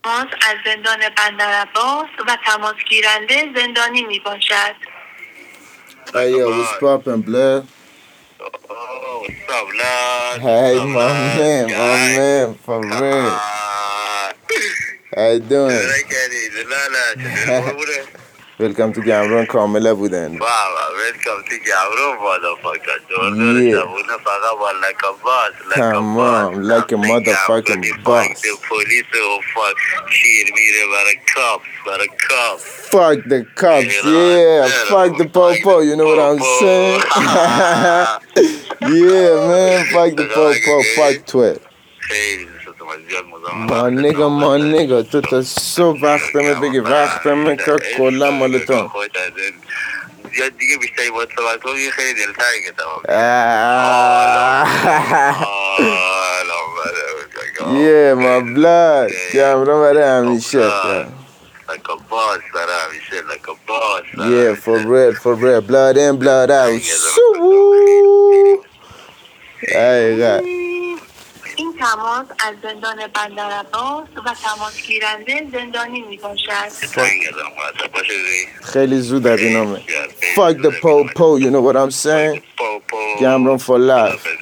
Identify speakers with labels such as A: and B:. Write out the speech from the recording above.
A: از زندان بندرعباس و تماس گیرنده زندانی می باشد.
B: Hey yo, what's poppin', blood?
C: Oh, what's up, lad?
B: Hey,
C: What's up,
B: my
C: lad?
B: man, for real. How you doing? Welcome to Gamron کامله بودن.
C: Welcome to Gamron, motherfucker.
B: Yeah. Tamam, like a motherfucking boss.
C: The police will fuck shit میره برای cops.
B: Fuck the cops, yeah. Fuck the popo, you know what I'm saying? Yeah, man, fuck the popo, fuck twit. ما نگا تو تا صبح وقتمه بگی وقتمه که کلا مال تو.
C: زیاد دیگه بیشتری باید صحبت کنم خیلی دلتنگه
B: Yeah, my blood. Gamron برای همیشه.
C: Like a boss برای همیشه. Like a boss.
B: Yeah, for real. Blood in, blood out.
A: این تماس از زندان بندرعباس و تماس گیرنده زندانی می باشد.
B: خیلی زود از اینامه. Fuck the po, you know what I'm saying? Gamron for life.